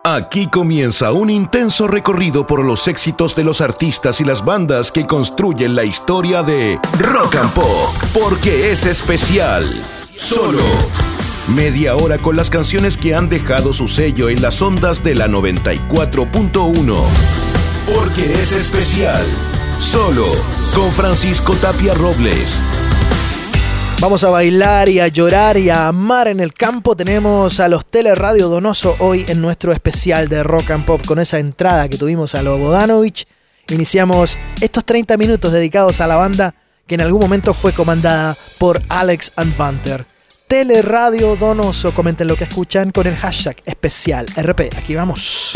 Aquí comienza un intenso recorrido por los éxitos de los artistas y las bandas que construyen la historia de Rock and Pop, porque es especial. Solo media hora con las canciones que han dejado su sello en las ondas de la 94.1. Porque es especial. Solo con Francisco Tapia Robles. Vamos a bailar y a llorar y a amar en el campo. Tenemos a los Teleradio Donoso hoy en nuestro especial de Rock and Pop. Con esa entrada que tuvimos a lo Bodanovich, iniciamos estos 30 minutos dedicados a la banda que en algún momento fue comandada por Alex Anwandter. Teleradio Donoso, comenten lo que escuchan con el hashtag especial RP. Aquí vamos.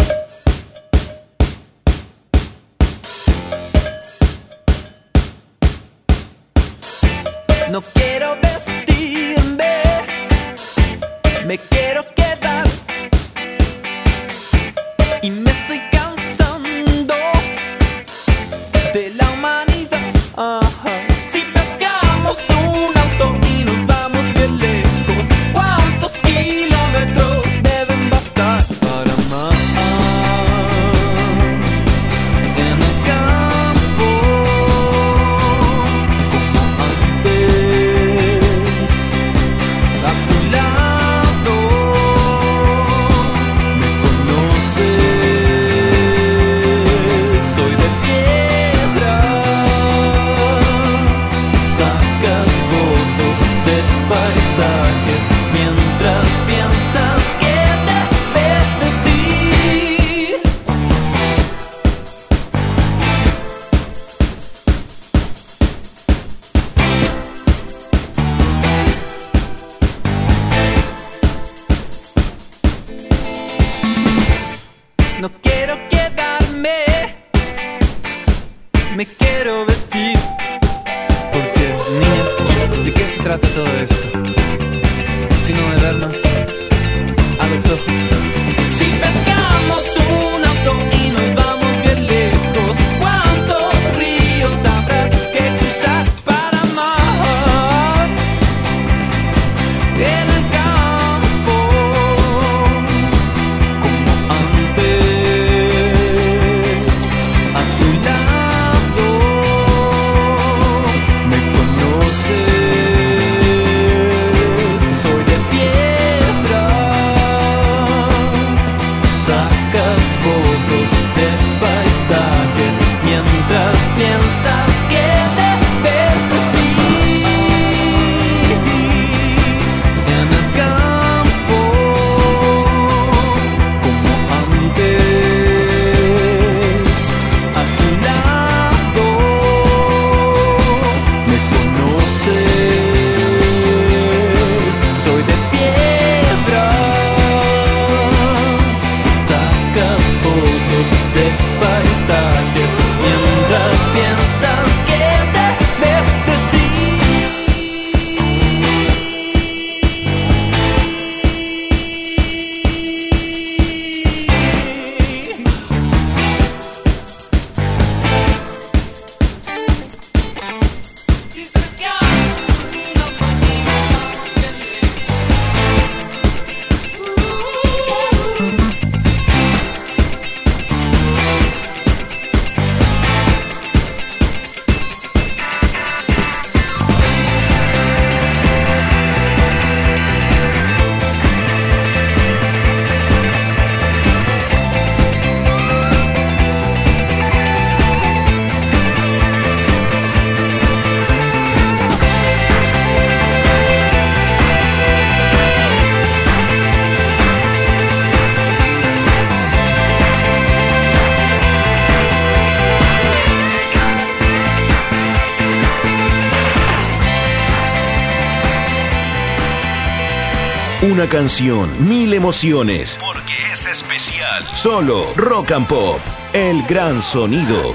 No quiero vestirme, me quiero quedar y me estoy cansando de la humanidad. Si pescamos un auto y nos vamos bien lejos, ¿cuántos kilómetros deben bastar para amar? En el campo, como antes, a tu lado, me conoces, soy de piedra, sacas fotos de paisajes mientras piensas que debes decir. No quiero quedarme, me quiero vestir. Porque, niña, ¿de qué se trata todo esto? Sino de vernos a los ojos. Si pescamos un auto y nos vamos bien lejos, ¿cuántos ríos habrá que cruzar para amar? En el campo, como antes, a tu lado, me conoces, soy de piedra, sacas fotos de paisajes mientras piensas que debes decir. En el campo, como antes, a tu lado, me conoces, soy de piedra, sacas fotos de paisajes mientras piensas que debes decir. Una canción, 1000 emociones. Porque es especial. Solo Rock and Pop, el gran sonido.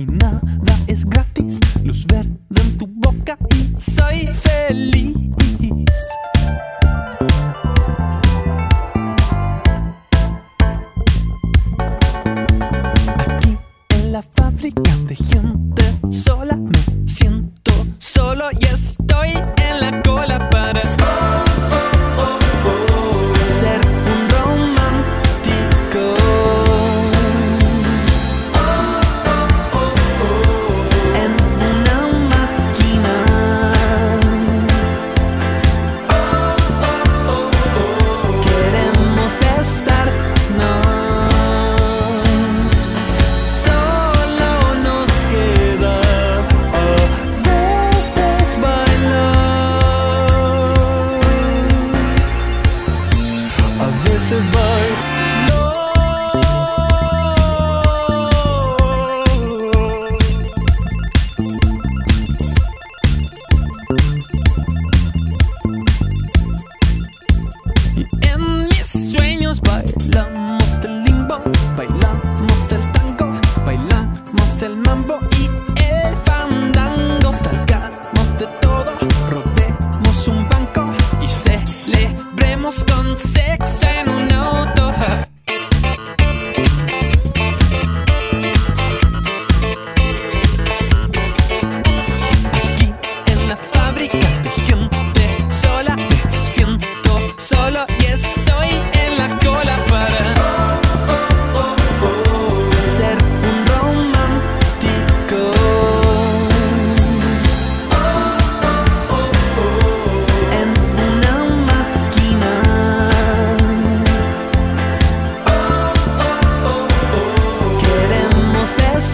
y nada es gratis. Luz verde en tu boca y soy feliz. Aquí en la fábrica de gente sola me siento solo y estoy en la cola para ser un romántico. En una máquina. Queremos besarnos. Solo nos queda a veces bailar. A veces bailar. Y en mis sueños bailamos el limbo, bailamos el tango, bailamos el mambo y el fandango. Salgamos de todo, robemos un banco y celebremos con sexo en un auto. Aquí en la fábrica de gente sola me siento solo y estoy en la cola para ser un romántico. En una máquina. Queremos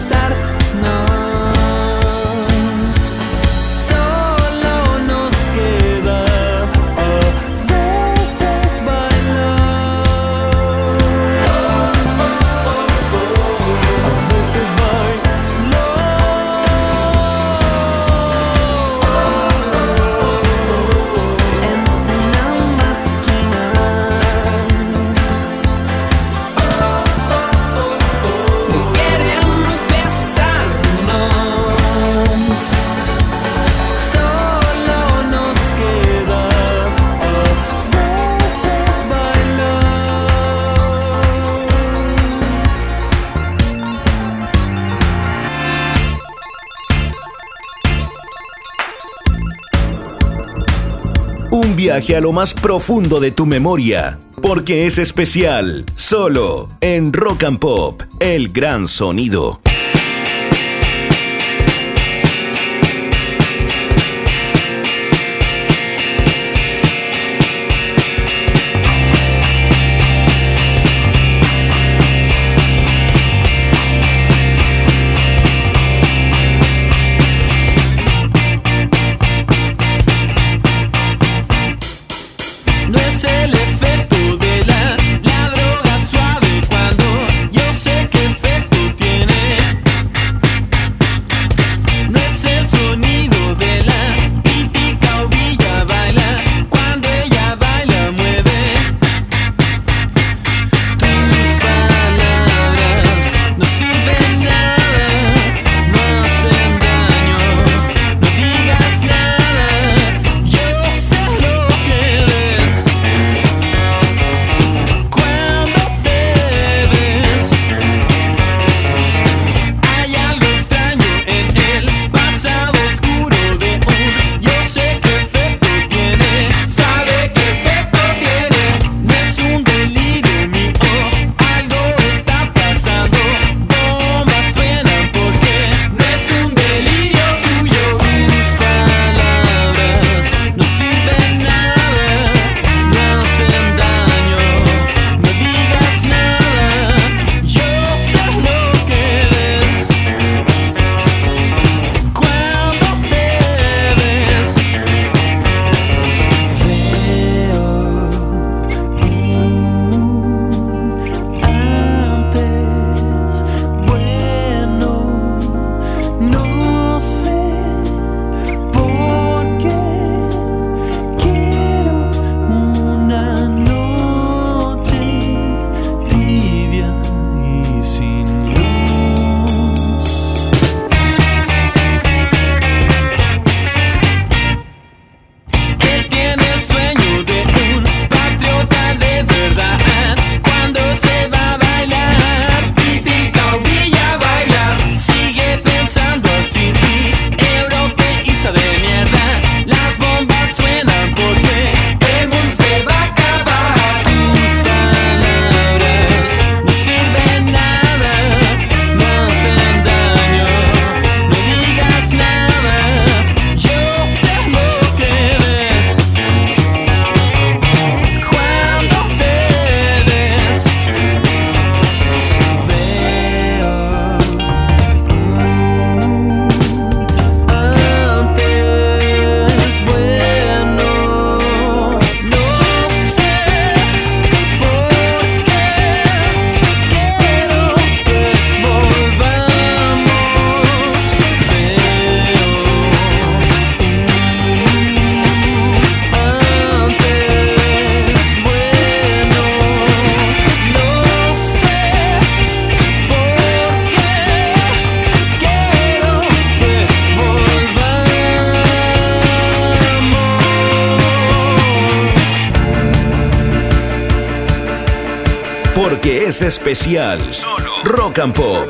besarnos. Solo nos queda a veces bailar. A veces bailar. En una máquina. Queremos besarnos. Solo nos queda a veces bailar. Un viaje a lo más profundo de tu memoria, porque es especial, solo en Rock and Pop, el gran sonido. No es el efecto de la droga suave cuando yo sé qué efecto tiene. es especial. Solo Rock and Pop.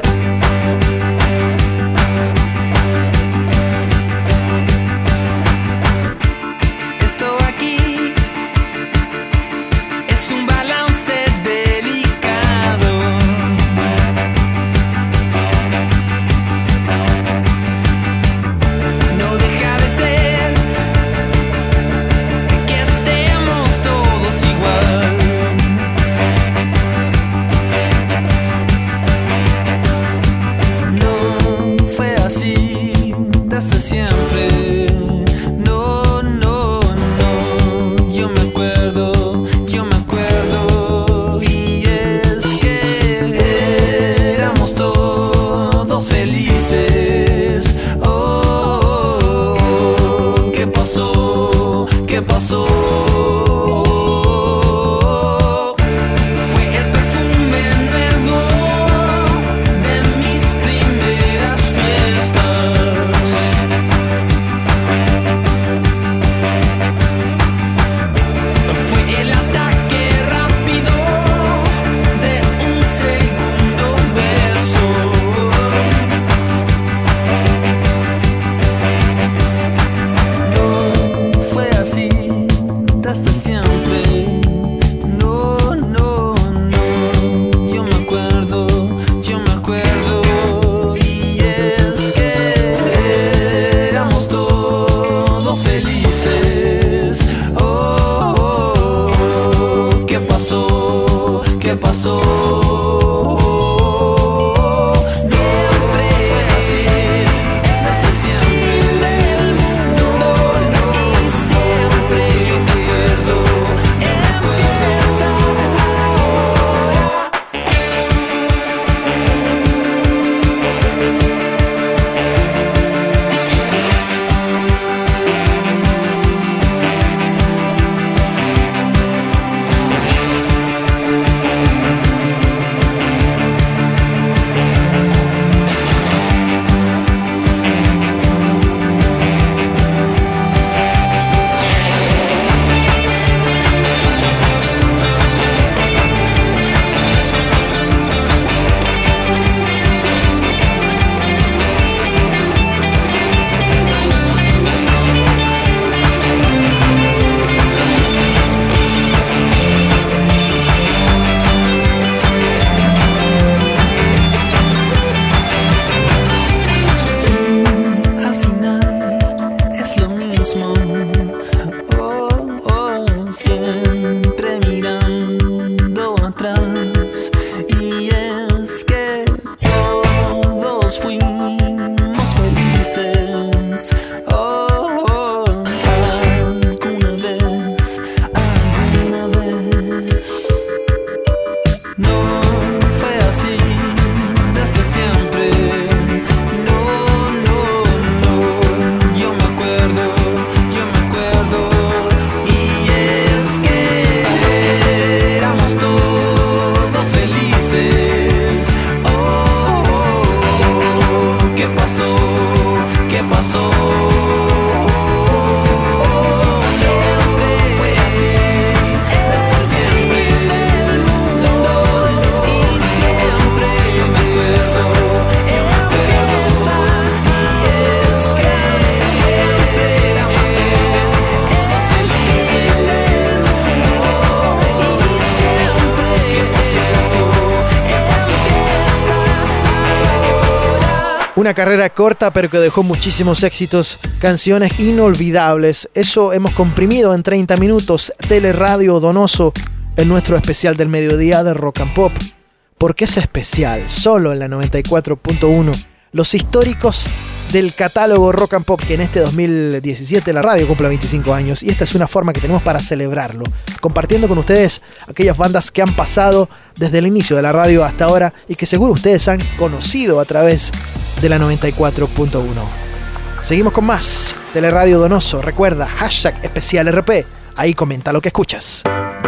Una carrera corta pero que dejó muchísimos éxitos, canciones inolvidables. Eso hemos comprimido en 30 minutos. Teleradio Donoso en nuestro especial del mediodía de Rock and Pop. ¿Por qué es especial? Solo en la 94.1. Los históricos del catálogo Rock and Pop, que en este 2017 la radio cumple 25 años. Y esta es una forma que tenemos para celebrarlo, compartiendo con ustedes aquellas bandas que han pasado desde el inicio de la radio hasta ahora y que seguro ustedes han conocido a través de la 94.1. Seguimos con más Teleradio Donoso. Recuerda, hashtag especial RP. Ahí comenta lo que escuchas.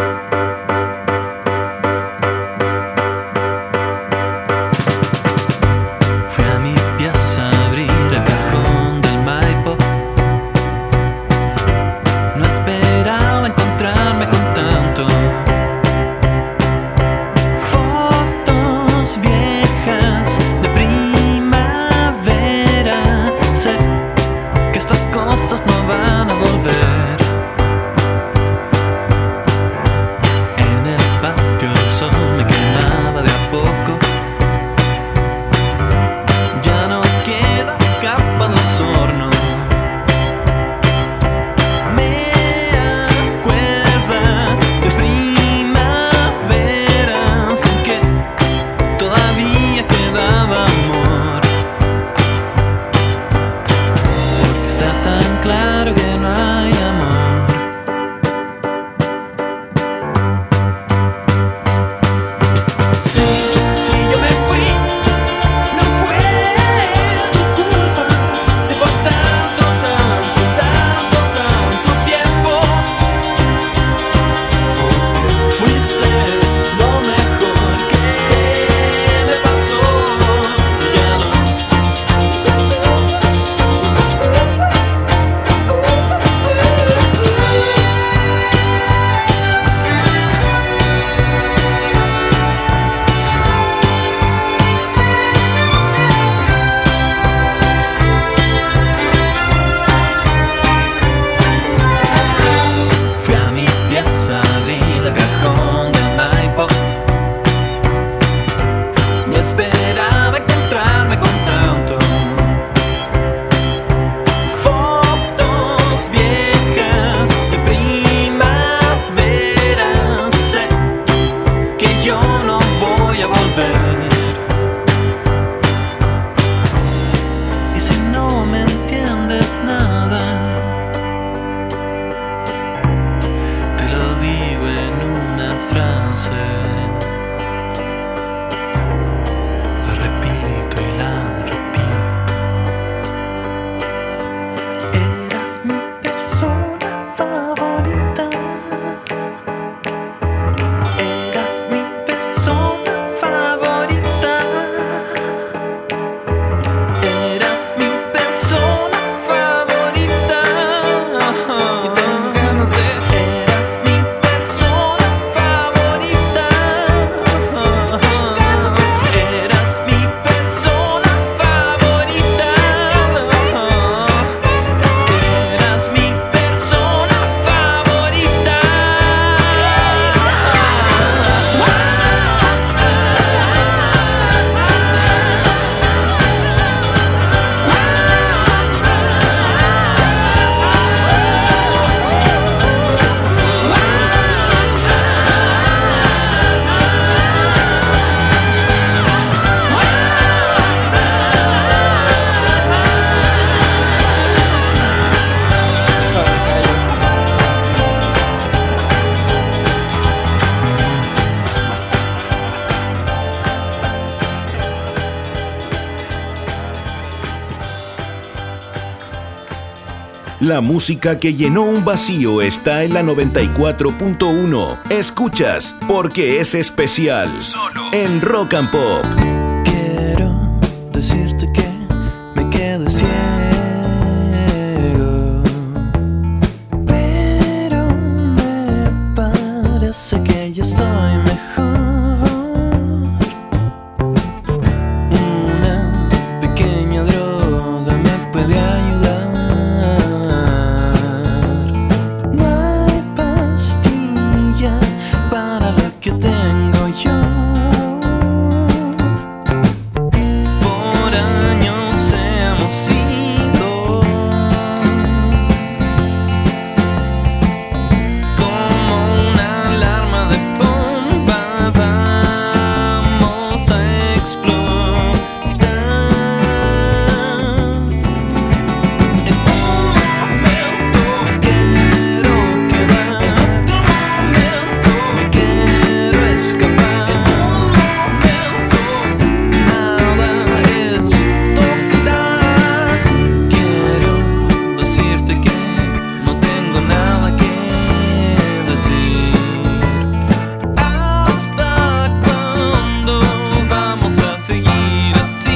Fui a mi pieza a abrir el cajón del Maipo. No esperaba encontrarme con tanto. La música que llenó un vacío está en la 94.1. Escuchas Porque es especial, solo en Rock and Pop. Quiero decirte que me quedé ciego, pero me parece que ya estoy mejor. Una pequeña droga me puede ayudar. No hay pastilla para lo que tengo yo. Por años hemos sido como una alarma de bomba. Vamos a explotar. En un momento quiero quedar, en otro momento quiero escapar. En un momento nada es total. Quiero decirte que no tengo nada que decir. ¿Hasta cuándo vamos a seguir así?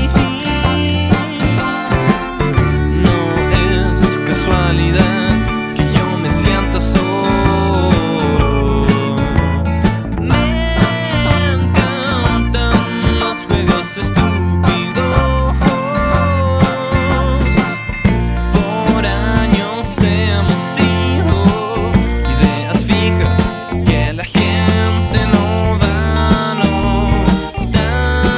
No es casualidad que yo me sienta solo. Me encantan los juegos estúpidos. Por años hemos sido ideas fijas que la gente no va a notar.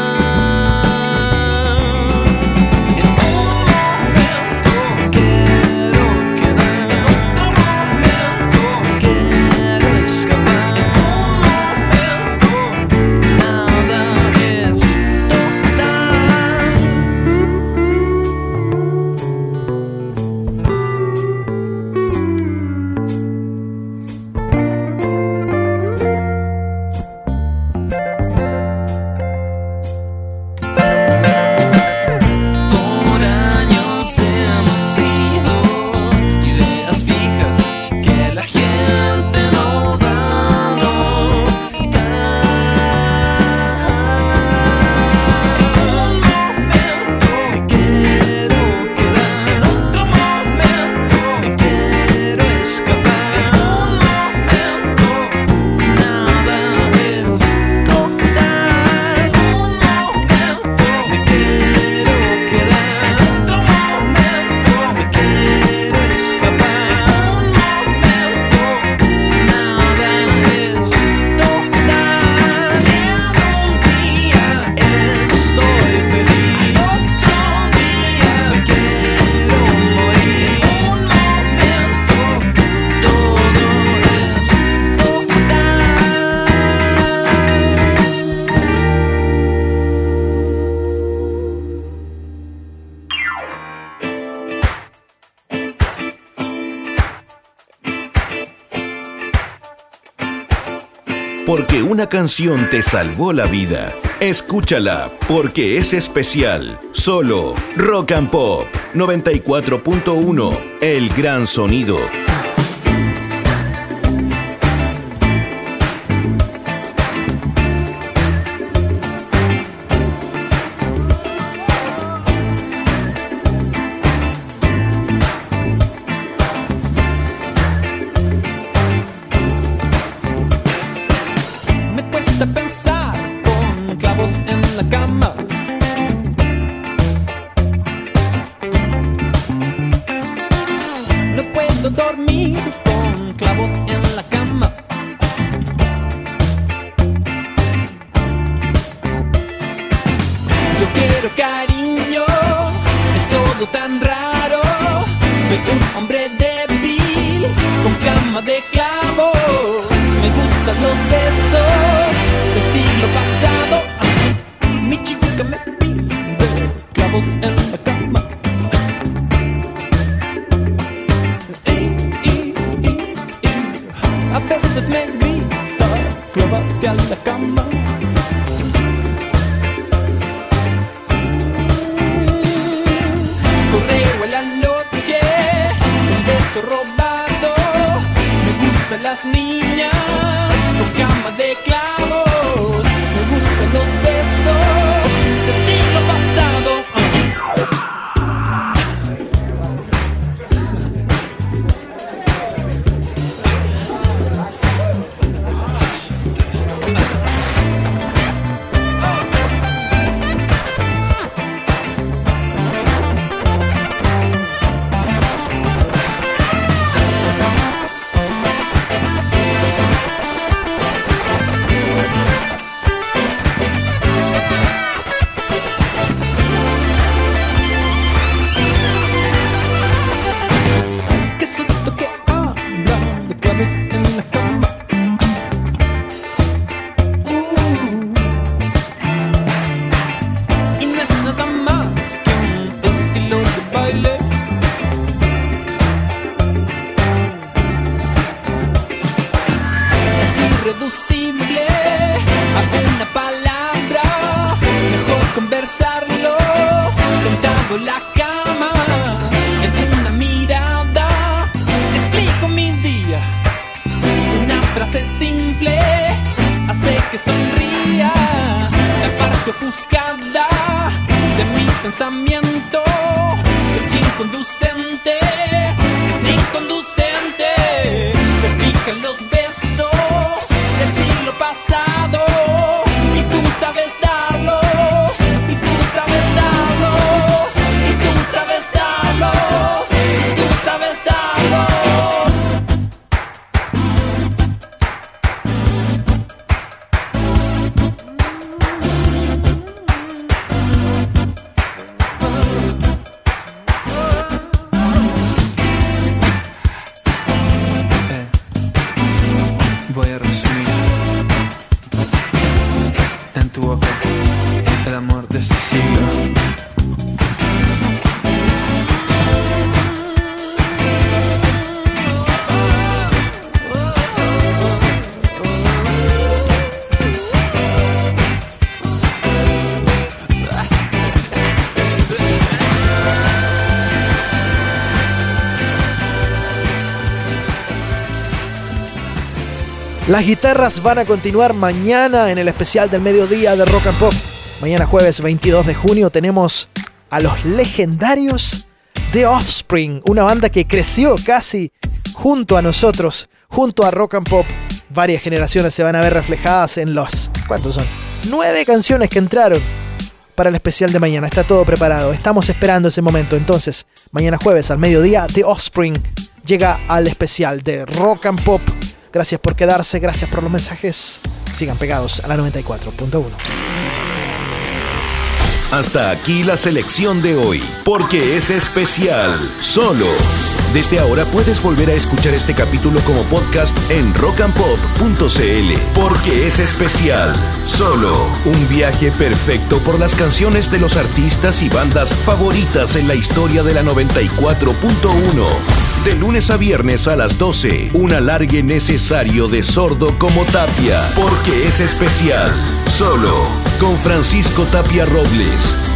En un momento quiero quedar, en otro momento quiero escapar. En un momento nada es Por años hemos sido ideas fijas que la gente no va a notar. En un momento me quiero quedar, en otro momento me quiero escapar. En un momento nada es total. En un momento me quiero quedar, en otro momento me quiero escapar. En un momento nada es total. En un día estoy feliz, otro día me quiero morir. En un momento todo es Porque una canción te salvó la vida. Escúchala, porque es especial. Solo Rock and Pop 94.1. El gran sonido. Me cuesta pensar con clavos en la cama. No puedo dormir con clavos en la cama. Yo quiero cariño, es todo tan raro. Soy un hombre débil con cama de clavos. Me gustan los besos del siglo pasado. Mi chica me pide clavos en la cama. A veces me grita, clávate a la cama. Correo en la noche beso robado. Me gustan las niñas con cama de clavos. Me gustan los besos del siglo pasado. Las guitarras van a continuar mañana en el especial del mediodía de Rock and Pop. Mañana jueves 22 de junio tenemos a los legendarios The Offspring, una banda que creció casi junto a nosotros, junto a Rock and Pop. Varias generaciones se van a ver reflejadas en los... ¿Cuántos son? 9 canciones que entraron para el especial de mañana. Está todo preparado, estamos esperando ese momento. Entonces, mañana jueves al mediodía, The Offspring llega al especial de Rock and Pop. Gracias por quedarse, gracias por los mensajes. Sigan pegados a la 94.1. Hasta aquí la selección de hoy, porque es especial. Solo. Desde ahora puedes volver a escuchar este capítulo como podcast en rockandpop.cl. Porque es especial. Solo. Un viaje perfecto por las canciones de los artistas y bandas favoritas en la historia de la 94.1. De lunes a viernes a las 12, un alargue necesario de Sordo como Tapia. Porque es especial. Solo. Con Francisco Tapia Robles.